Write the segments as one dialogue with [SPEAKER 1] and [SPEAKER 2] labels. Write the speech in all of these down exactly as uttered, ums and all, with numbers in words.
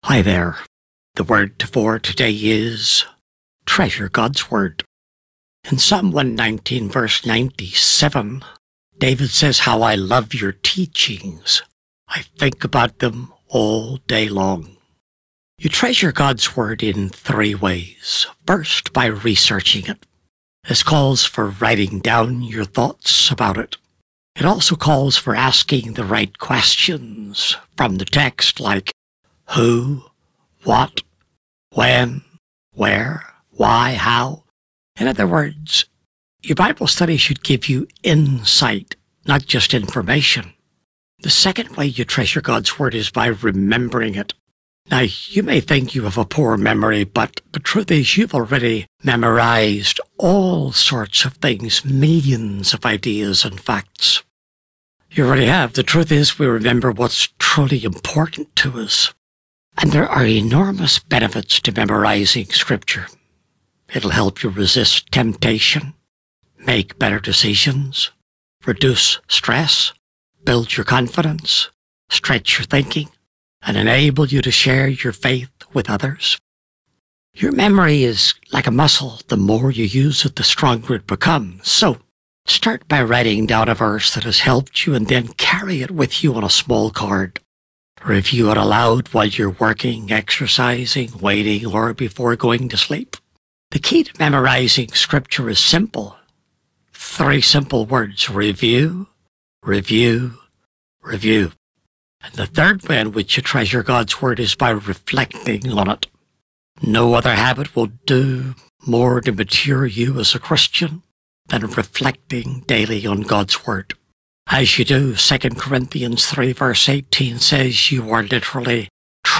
[SPEAKER 1] Hi there. The word for today is treasure God's word. In Psalm one nineteen, verse ninety-seven, David says, "How I love your teachings. I think about them all day long." You treasure God's word in three ways. First, by researching it. This calls for writing down your thoughts about it. It also calls for asking the right questions from the text, like who, what, when, where, why, how. In other words, your Bible study should give you insight, not just information. The second way you treasure God's word is by remembering it. Now, you may think you have a poor memory, but the truth is you've already memorized all sorts of things, millions of ideas and facts. You already have. The truth is we remember what's truly important to us. And there are enormous benefits to memorizing Scripture. It'll help you resist temptation, make better decisions, reduce stress, build your confidence, stretch your thinking, and enable you to share your faith with others. Your memory is like a muscle. The more you use it, the stronger it becomes. So start by writing down a verse that has helped you and then carry it with you on a small card. Review it aloud while you're working, exercising, waiting, or before going to sleep. The key to memorizing Scripture is simple. Three simple words: review, review, review. And the third way in which you treasure God's Word is by reflecting on it. No other habit will do more to mature you as a Christian than reflecting daily on God's Word. As you do, Second Corinthians three verse eighteen says you are literally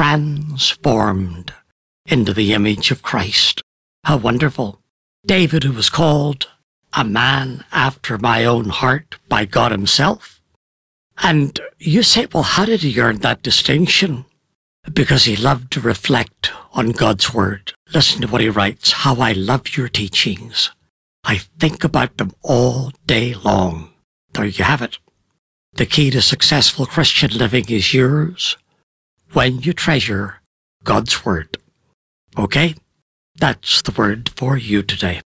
[SPEAKER 1] transformed into the image of Christ. How wonderful. David, who was called a man after my own heart by God himself. And you say, well, how did he earn that distinction? Because he loved to reflect on God's word. Listen to what he writes. "How I love your teachings. I think about them all day long." There you have it. The key to successful Christian living is yours when you treasure God's word. Okay? That's the word for you today.